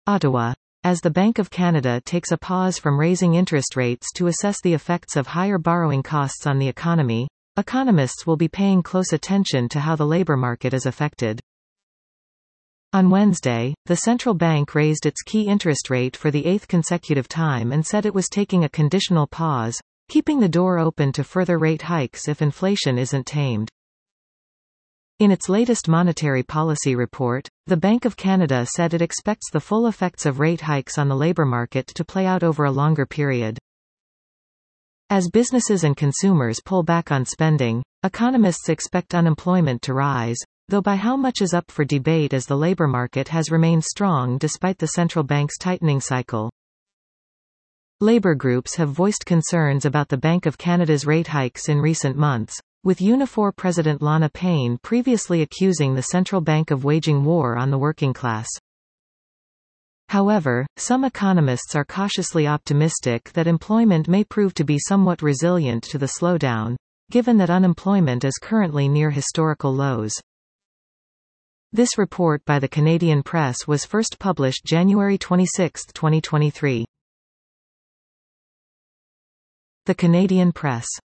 Ottawa. As the Bank of Canada takes a pause from raising interest rates to assess the effects of higher borrowing costs on the economy, economists will be paying close attention to how the labor market is affected. On Wednesday, the central bank raised its key interest rate for the 8th consecutive time and said it was taking a conditional pause, keeping the door open to further rate hikes if inflation isn't tamed. In its latest monetary policy report, the Bank of Canada said it expects the full effects of rate hikes on the labor market to play out over a longer period. As businesses and consumers pull back on spending, economists expect unemployment to rise, though by how much is up for debate as the labor market has remained strong despite the central bank's tightening cycle. Labor groups have voiced concerns about the Bank of Canada's rate hikes in recent months, with Unifor President Lana Payne previously accusing the central bank of waging war on the working class. However, some economists are cautiously optimistic that employment may prove to be somewhat resilient to the slowdown, given that unemployment is currently near historical lows. This report by the Canadian Press was first published January 26, 2023. The Canadian Press.